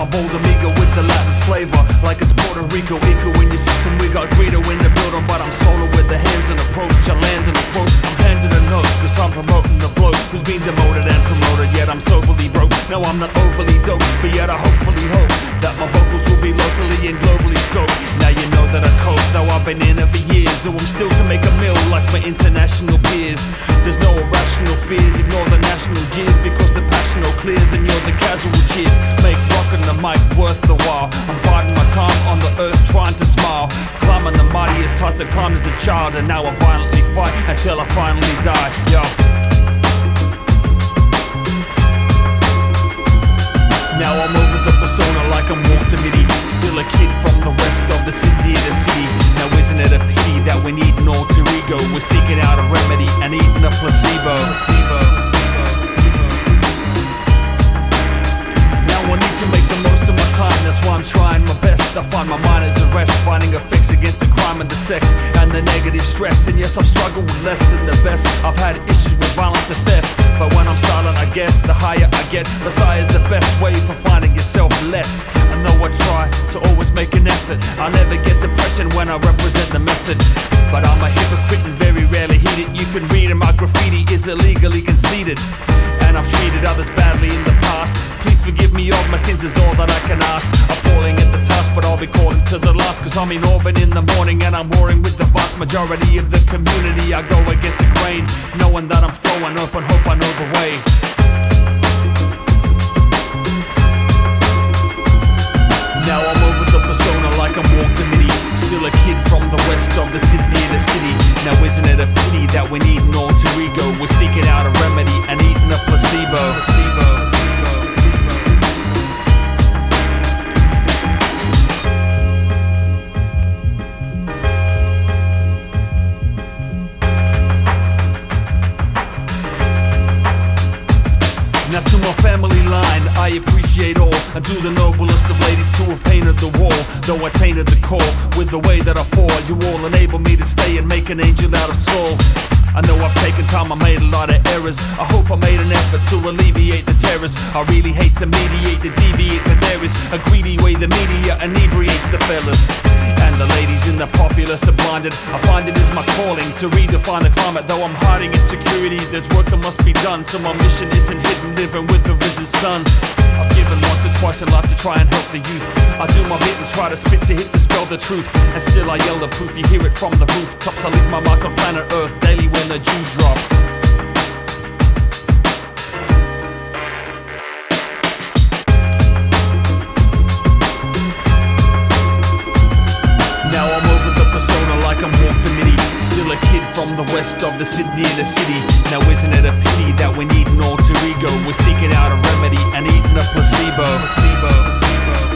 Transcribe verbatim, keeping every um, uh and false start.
bold amigo with the Latin flavor, like it's Puerto Rico, equal when you see some we got Guido in the building, but I'm solo with the hands and approach. I land in a quote, I'm handing a note, cause I'm promoting the bloke who's been demoted and promoted, yet I'm soberly broke. No, I'm not overly dope, but yet I hopefully hope that my vocals will be locally and globally scoped. Now you know that I cope, though I've been in it for years, so I'm still to make a meal like my international peers. There's no irrational fears, ignore the national jeers, because the passion all clears and you're the casual cheers. Make rockin' the mic worth the while. I'm biding my time on the earth trying to smile, climbing the mightiest heights I climbed as a child, and now I violently fight until I finally die. Yo. Now I'm over the persona like I'm Walter Mitty, still a kid from the west of the Sydney inner city. Now isn't it a pity that we need an alter ego? We're seeking out a remedy and eating a placebo. placebo, placebo, placebo. Now I need to make the most of my time, that's why I'm trying my best. I find my mind is a rest, finding a fix against the crime and the sex and the negative stress. And yes, I've struggled with less than the best. I've had issues with violence and theft, but when I'm silent, I guess the higher I get, Messiah is the best way for finding yourself less. I know I try to always make an effort. I never get depression when I represent the method, but I'm a hypocrite and very rarely heeded. You can read in my graffiti is illegally conceded, and I've treated others badly in the past. Please forgive me of my sins is all that I can ask. Appalling at the task, but I'll be calling to the last, cause I'm in Auburn in the morning and I'm warring with the vast majority of the community. I go against the grain, knowing that I'm flowing up and hope I know the way. Now I'm over the persona like I'm Walter Mitty, still a kid from the west of the Sydney inner city. Now isn't it a pity that we need an alter ego? We're seeking out a remedy and eating a placebo. placebo, placebo, placebo. Now to my family line, I appreciate all, and to the noblest of ladies who have painted the wall. Though I tainted the core with the way that I fall, you all enable me to stay and make an angel out of soul. I know I've taken time, I made a lot of errors. I hope I made an effort to alleviate the terrors. I really hate to mediate the deviate, but there is a greedy way the media inebriates the fellas, and the ladies in the populace are blinded. I find it is my calling to redefine the climate. Though I'm hiding insecurity, there's work that must be done, so my mission isn't hidden, living with the risen sun. I've given once or twice in life to try and help the youth. I do my bit and try to spit to hit to spell the truth, and still I yell the proof, you hear it from the rooftops. I leave my mark on planet Earth daily when the dew drops. Now I'm over the persona like I'm Walter Mitty, still a kid from the west of the Sydney inner city. Now isn't it a pity that we need an alter ego? We're seeking out a remedy and eating a placebo. placebo, placebo.